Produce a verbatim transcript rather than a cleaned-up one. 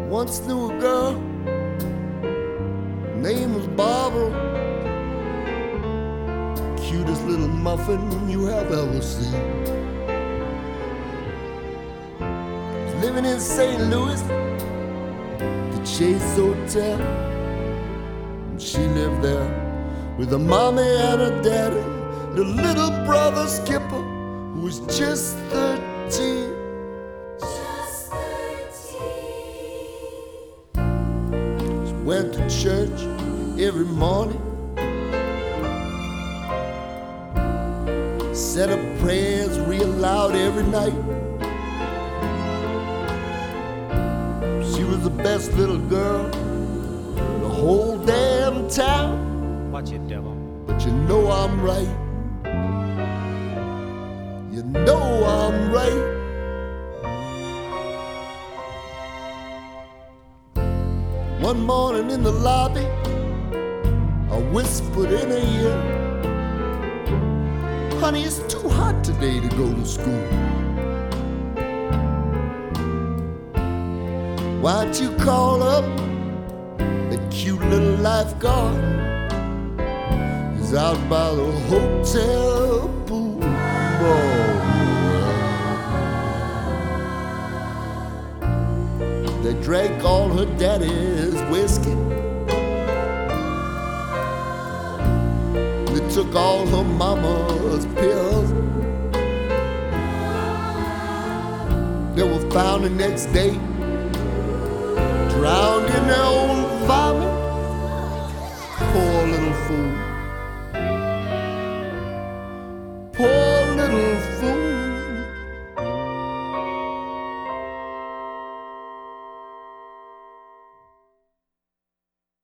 Once knew a girl, name was Barbara, cutest little muffin you have ever seen. Was living in Saint Louis, the Chase Hotel. She lived there with a mommy and a daddy, the little brother Skipper, who was just thirteen. Just thirteen. She went to church every morning, said her prayers real loud every night. She was the best little girl in the whole damn town. Watch it, devil. But you know I'm right. You know I'm right. One morning in the lobby, I whispered in her ear, honey, it's too hot today to go to school. Why'd you call up that cute little lifeguard? He's out by the hotel pool. They drank all her daddy's whiskey. They took all her mama's pills. They were found the next day, drowned in their own vomit. Poor little fool.